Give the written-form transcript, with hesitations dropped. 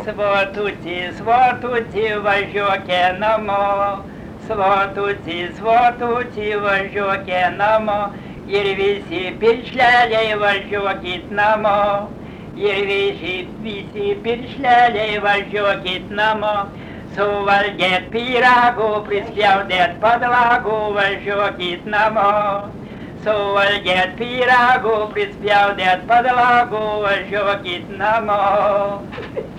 Svatuti, svatuti, važiuokė namo. Svatuti, svatuti, važiuokė namo. Ir visi piršleliai važiuokit namo. Ir visi piršleliai važiuokit namo. Suvalgėt pyragų, prispjaudėt padlagų, važiuokit namo. Suvalgėt pyragų, prispjaudėt padlagų, važiuokit namo.